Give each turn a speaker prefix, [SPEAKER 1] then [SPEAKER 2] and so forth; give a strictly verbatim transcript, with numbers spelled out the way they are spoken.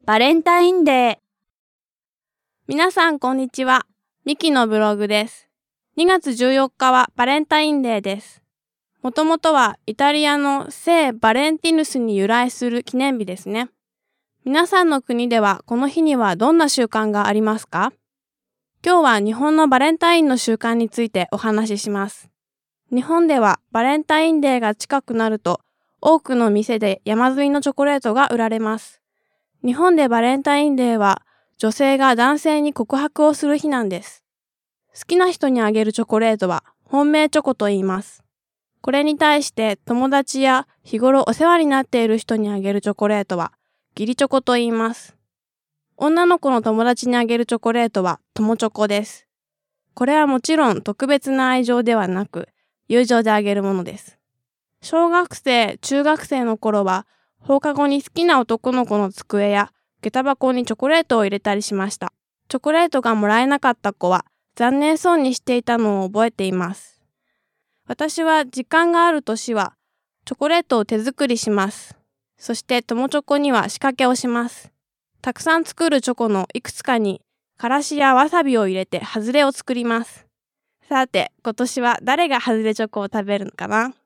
[SPEAKER 1] バレンタインデー。皆さんこんにちは。ミキのブログです。にがつじゅうよっかはバレンタインデーです。もともとはイタリアの聖バレンティヌスに由来する記念日ですね。皆さんの国ではこの日にはどんな習慣がありますか？今日は日本のバレンタインの習慣についてお話しします。日本ではバレンタインデーが近くなると多くの店で山積みのチョコレートが売られます。日本でバレンタインデーは女性が男性に告白をする日なんです。好きな人にあげるチョコレートは本命チョコと言います。これに対して友達や日頃お世話になっている人にあげるチョコレートは義理チョコと言います。女の子の友達にあげるチョコレートは友チョコです。これはもちろん特別な愛情ではなく友情であげるものです。小学生、中学生の頃は放課後に好きな男の子の机や下駄箱にチョコレートを入れたりしました。チョコレートがもらえなかった子は残念そうにしていたのを覚えています。私は時間がある年はチョコレートを手作りします。そして友チョコには仕掛けをします。たくさん作るチョコのいくつかにからしやわさびを入れてハズレを作ります。さて、今年は誰がハズレチョコを食べるのかな？